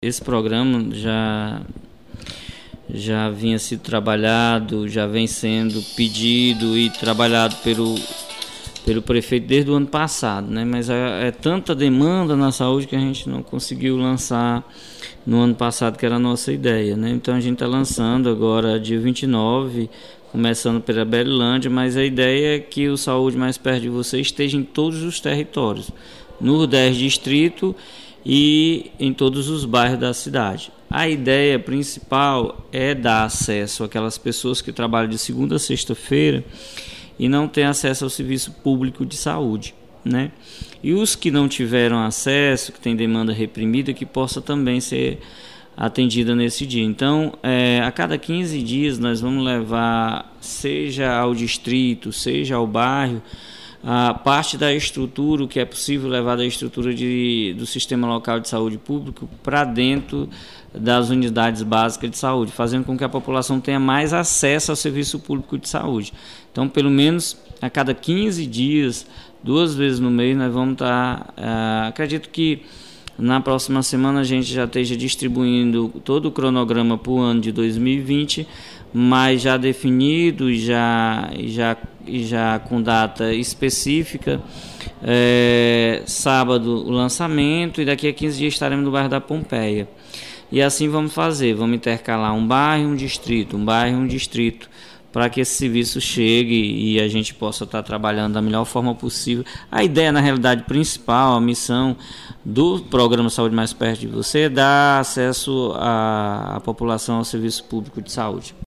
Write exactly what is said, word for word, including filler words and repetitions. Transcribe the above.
Esse programa já, já vinha sido trabalhado, já vem sendo pedido e trabalhado pelo, pelo prefeito desde o ano passado, né? Mas é, é tanta demanda na saúde que a gente não conseguiu lançar no ano passado, que era a nossa ideia, né? Então a gente está lançando agora dia vinte e nove, começando pela Berilândia, mas a ideia é que o Saúde Mais Perto de Você esteja em todos os territórios, nos dez distritos e em todos os bairros da cidade. A ideia principal é dar acesso àquelas pessoas que trabalham de segunda a sexta-feira e não têm acesso ao serviço público de saúde, né? E os que não tiveram acesso, que têm demanda reprimida, que possa também ser atendida nesse dia. Então, é, a cada quinze dias nós vamos levar, seja ao distrito, seja ao bairro, a parte da estrutura, o que é possível levar da estrutura de, do Sistema Local de Saúde Público para dentro das unidades básicas de saúde, fazendo com que a população tenha mais acesso ao serviço público de saúde. Então, pelo menos a cada quinze dias, duas vezes no mês, nós vamos estar... Uh, acredito que na próxima semana a gente já esteja distribuindo todo o cronograma para o ano de dois mil e vinte, mas já definido e já, já, já com data específica. É, sábado o lançamento e daqui a quinze dias estaremos no bairro da Pompeia. E assim vamos fazer, vamos intercalar um bairro, um distrito, um bairro, um distrito, para que esse serviço chegue e a gente possa estar trabalhando da melhor forma possível. A ideia, na realidade, principal, a missão do programa Saúde Mais Perto de Você é dar acesso à, à população ao serviço público de saúde.